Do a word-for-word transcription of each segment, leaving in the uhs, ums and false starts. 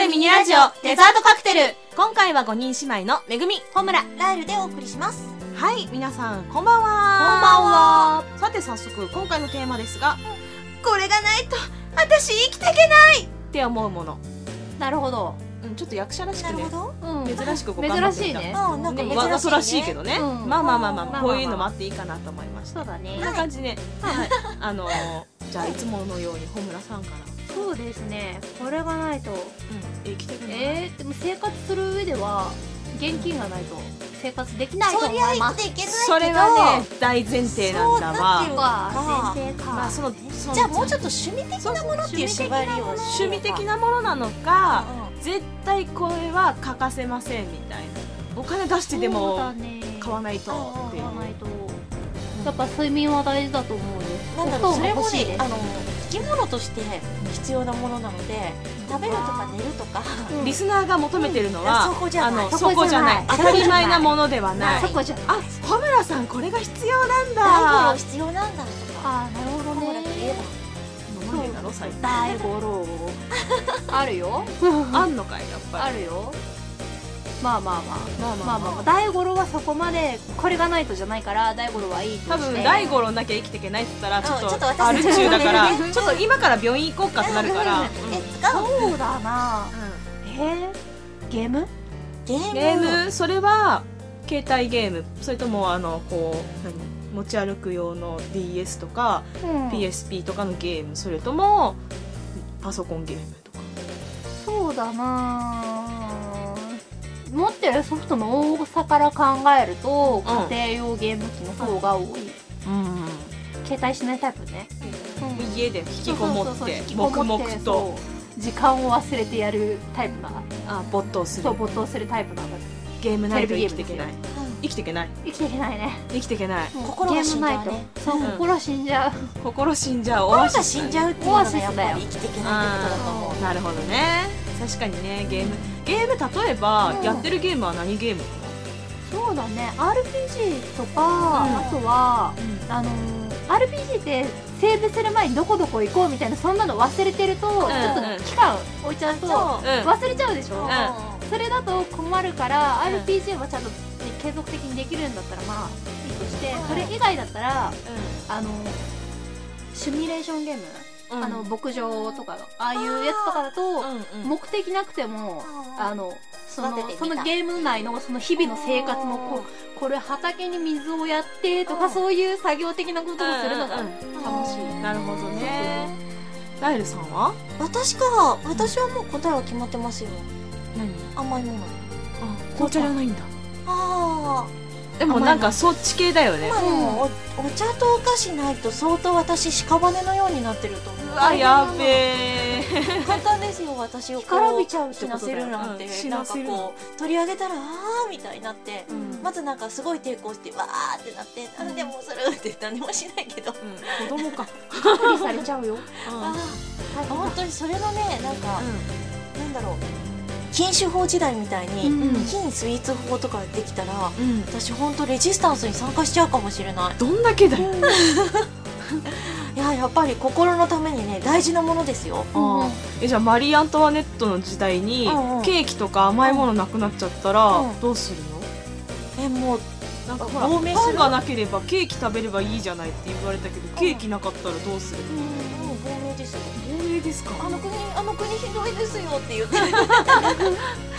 ミニラジオデザートカクテル。今回はごにん姉妹のめぐみ、 ホムラ、ライルでお送りします。 はい、皆さんこんばんは。こんばんは。さて早速今回のテーマですが、これがないと私生きていけないって思うもの。 なるほど。 うん、ちょっと役者らしくね、 うん、 珍しくご頑張ってみた。 珍しいね。 なんかわざとらしいけどね、うん、まあまあまあまあ、まあ、こういうのもあっていいかなと思いました。 そうだね。 こんな感じで、はいはい、あのー、じゃあいつものようにホムラさんから。 そうですね、これがないと、うん、 生きていけない。 えー、でも生活する上では現金がないと生活できないと思います。 そりゃ生きていけないけど、それはね大前提なんだわ。 そうか、前提か。 まあそのじゃあもうちょっと趣味的なものっていう縛りを、 趣味的なものなのか、うん、絶対これは欠かせませんみたいな、お金出してでも買わないとっていう。 やっぱ睡眠は大事だと思うね。 なんだろう、それもね、あの生き物として必要なものなので、食べるとか寝るとか、 うん、リスナーが求めてるのは、 うん、そこじゃない、 あのそこじゃない、当たり前なものではない。 そこじゃない。 あ、ホムラさんこれが必要なんだ。 大五郎必要なんだとか。 あ、なるほどね。 飲まねえだろ最近。 大五郎あるよ。 あんのかい、やっぱり。 あるよ。まあまあまあまあまあまあまあ、大五郎はそこまでこれがないとじゃないから、大五郎はいいとして。 多分大五郎なきゃ生きていけないって言ったらちょっとアル中だから、ちょっと今から病院行こうかってなるから。 そうだな。え、ゲーム？ ゲーム？ ゲーム、それは携帯ゲーム、それともあのこう何持ち歩く用の ディーエス とか ピーエスピー とかのゲーム、それともパソコンゲームとか。 そうだな。持ってるソフトの多さから考えると、うん、家庭用ゲーム機の方が多い、うんうん、携帯しないタイプね、 うん、家で引きこもって黙々と時間を忘れてやるタイプな。 あ、没頭する。 そう、没頭するタイプなんだ。 ゲームないと生きていけない。生きていけない。 生きていけないね。 生きていけない。 心が死んじゃうね。 そう、心死んじゃう。 心死んじゃう。 心が死んじゃうっていうのがやっぱり生きていけないってことだと思う。 なるほどね。確かにね、ゲームゲーム例えば、うん、やってるゲームは何ゲームかな。そうだね、 アールピージー とか、うん、あとは、うん、あの アールピージー ってセーブする前にどこどこ行こうみたいな、そんなの忘れてると、うん、ちょっと期間置いちゃうと、うん、忘れちゃうでしょ、うん、それだと困るから、うん、アールピージー はちゃんと、ね、継続的にできるんだったらまあいいとして、うん、それ以外だったら、うん、あのシミュレーションゲーム、うん、あの牧場とかのああいうやつとかだと、うんうん、目的なくても、あのそのそのゲーム内のその日々の生活もこう、これ畑に水をやってとか、そういう作業的なことをするのが楽しい。 なるほどね。ライルさんは？ 私か、私はもう答えは決まってますよ。 何？ 甘いもの。 あ、紅茶じゃないんだ。 ああ。 でもなんかそっち系だよね。 まあ、でも お, お茶とお菓子ないと相当私屍のようになってると思う。 うわ、やべえ。 簡単ですよ、私をこう干からびちゃうって死なせるなんて、うん、なんかこう取り上げたらあーみたいになって、うん、まずなんかすごい抵抗してわーってなって、うん、なんでもするって何もしないけど、 うん、子供か処理されちゃうよ、うん、 ああ、本当にそれのね、なんか、うん、なんだろう、禁酒法時代みたいに、うん、禁スイーツ法とかできたら、うん、私本当レジスタンスに参加しちゃうかもしれない。 どんだけだよ。 いや、やっぱり心のためにね、大事なものですよ。 あ、え、じゃあマリー・アントワネットの時代に、うんうん、ケーキとか甘いものなくなっちゃったら、うん、どうするの？ え、もうなんかほら、パンがなければケーキ食べればいいじゃないって言われたけど、ケーキなかったらどうするの？ うん、亡命ですよ。 亡命ですか？ あの国、あの国ひどいですよって言ってる。どんだけだよ。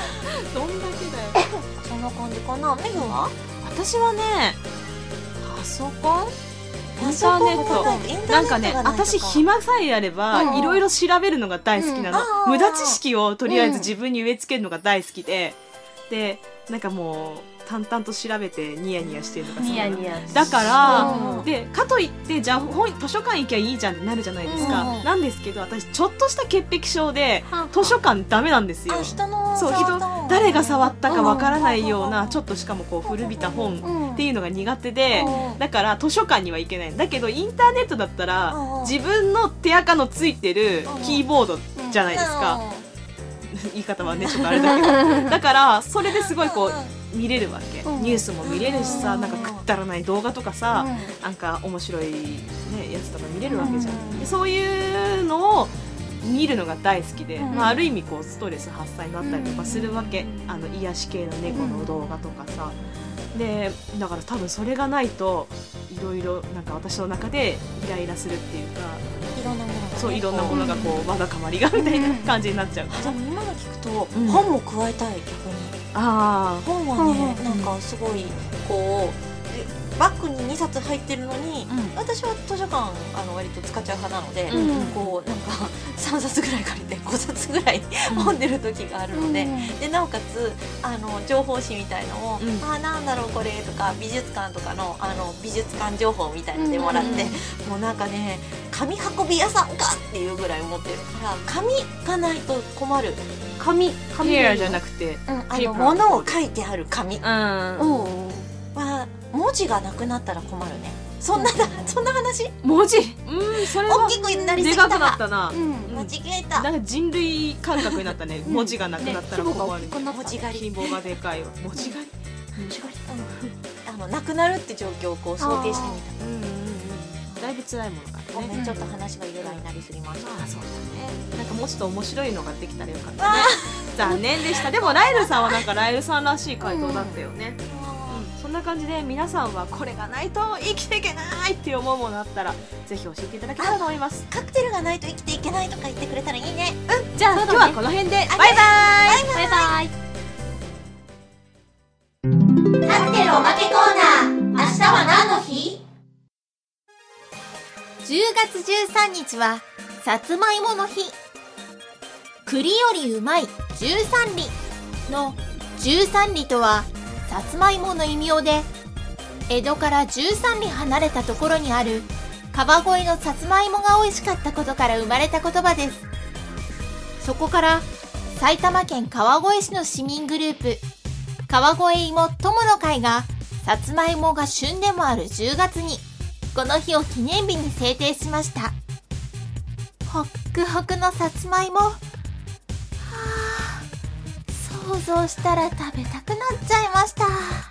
そんな感じかな。メグは？ 私はね、パソコン？インターネット、なんかね、私暇さえあればいろいろ調べるのが大好きなの、うん、無駄知識をとりあえず自分に植え付けるのが大好きで、で、なんかもう淡々と調べてニヤニヤしてるのがニヤニヤだから、うん、でかといってじゃあ本図書館行きゃいいじゃんってなるじゃないですか、うん、なんですけど、私ちょっとした潔癖症で図書館ダメなんですよ。 人のそう、人誰が触ったかわからないような、ちょっとしかもこう古びた本っていうのが苦手で、だから図書館には行けないんだけど、インターネットだったら自分の手垢のついてるキーボードじゃないですか。言い方はねちょっとあれだけど、だからそれですごいこう見れるわけ、うん、ニュースも見れるしさ、なんかくったらない動画とかさ、うん、なんか面白い、ね、やつとか見れるわけじゃん、うん、でそういうのを見るのが大好きで、 うんまあ、ある意味こうストレス発散になったりとかするわけ、あの癒し系の猫の動画とかさ、でだから多分それがないといろいろなんか私の中でイライラするっていうか、 いろんなものが、ね、 そういろんなものがこうわだかまりがみたいな感じになっちゃう。 あでも今の聞くと、 うん本も加えたい。逆にあ本はね、 うんなんかすごいこうバッグににさつ入ってるのに、 うん私は図書館あの割と使っちゃう派なので、 うんこうなんかさんさつぐらい借りてごさつぐらい読んでる時があるので、でなおかつあの情報誌みたいのを、 うんあなんだろうこれとか美術館とかのあの美術館情報みたいのでもらって、もうなんかね紙運び屋さんかっていうぐらい持ってるから紙がないと困る。 紙紙ヘアじゃなくて、 うん、あのペーパー物を書いてある紙うん、 は文字がなくなったら困るね。そんなだ、そんな話？ 文字、うん、それは大きくなりすぎた。 でかくなったな。 うん間違えた。 なんか人類感覚になったね。文字がなくなったら困る。 文字狩り。 規模がでかいわ。文字狩り。 文字狩り。あのなくなるって状況をこう想定してみた。 うんうんうん。だいぶ辛いものがごめん、 あってね。 ちょっと話が由来になりすぎました。 ああそうだね。なんかもうちょっと面白いのができたらよかったね。残念でした。でもライルさんはなんかライルさんらしい回答だったよね。そんな感じで皆さんはこれがないと生きていけないって思うものあったらぜひ教えていただけたらと思います。 カクテルがないと生きていけないとか言ってくれたらいいね。 じゃあ、 そうだね今日はこの辺でバイバイ。 バイバイバイ。 カクテルおまけコーナー。明日は何の日？ じゅうがつじゅうさんにちはさつまいもの日。栗よりうまいじゅうさんりのじゅうさんりとはさつまいもの異名で、江戸からじゅうさんり離れたところにある川越のさつまいもが美味しかったことから生まれた言葉です。そこから埼玉県川越市の市民グループ川越いも友の会がさつまいもが旬でもあるじゅうがつにこの日を記念日に制定しました。ほっくほくのさつまいも、はあ、想像したら食べたくなっちゃいました。